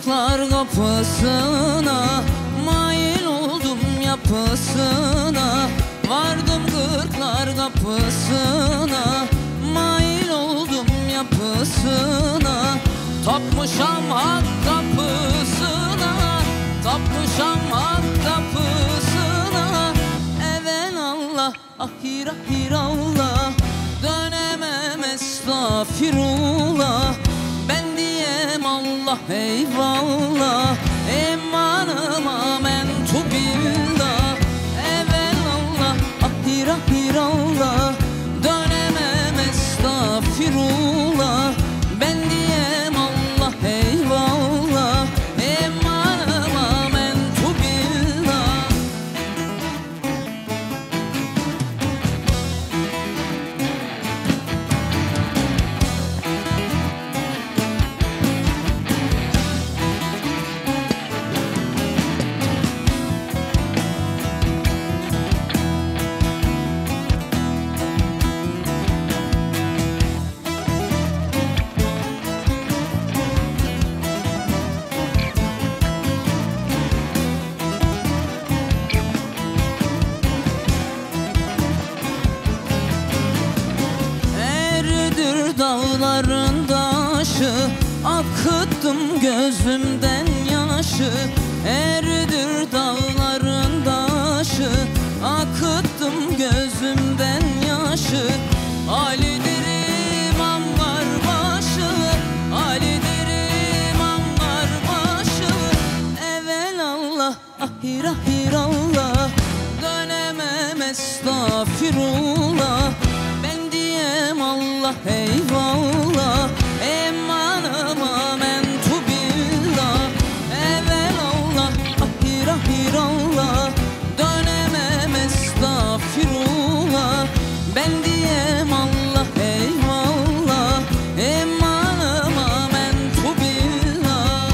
kırklar kapısına, mail oldum yapısına. Vardım kırklar kapısına, mail oldum yapısına. Tapmışam hak kapısına, tapmışam hak kapısına. Evelallah, ahir ahir Allah, dönemem estağfirullah. Ben diyem Allah eyvallah, emanıma mentubillah. Evelallah, ahir ahir Allah, dönemem estağfirullah. Ben diyem Allah eyvallah, emanıma mentubillah. Dağların taşı, akıttım gözümden yaşı. Eridir dağların taşı, akıttım gözümden yaşı. Ali'dir imamlar başı, Ali'dir imamlar başı. Evelallah, ahir ahir Allah, dönemem estağfirullah. Ben diyem Allah eyvallah, emanıma mentubillah. Evelallah, ahir ahir Allah, dönemem estağfirullah. Ben diyem Allah eyvallah, emanıma mentubillah.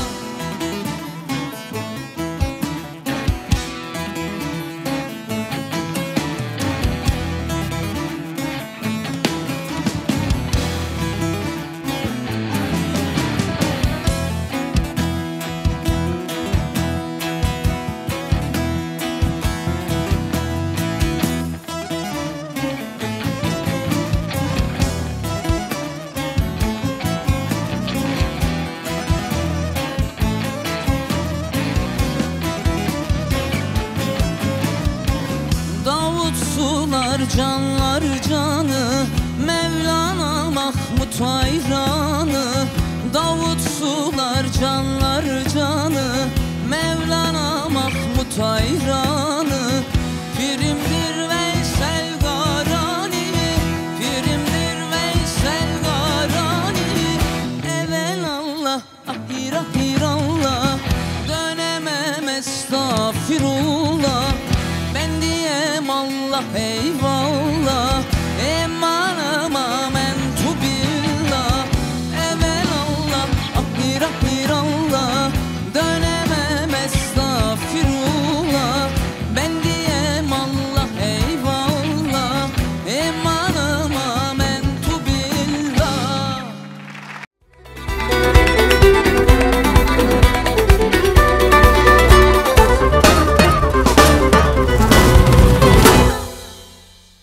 Sular canlar canı, Mevlana Mahmut hayranı. Davut sular canlar canı, Mevlana Mahmut hayranı. Pirimdir Veysel Garani, pirimdir Veysel Garani. Evelallah, ahir ahir Allah, dönemem estağfirullah. Ben diyem Allah eyvallah, emanıma mentubillah. Evelallah, ahir ahir Allah.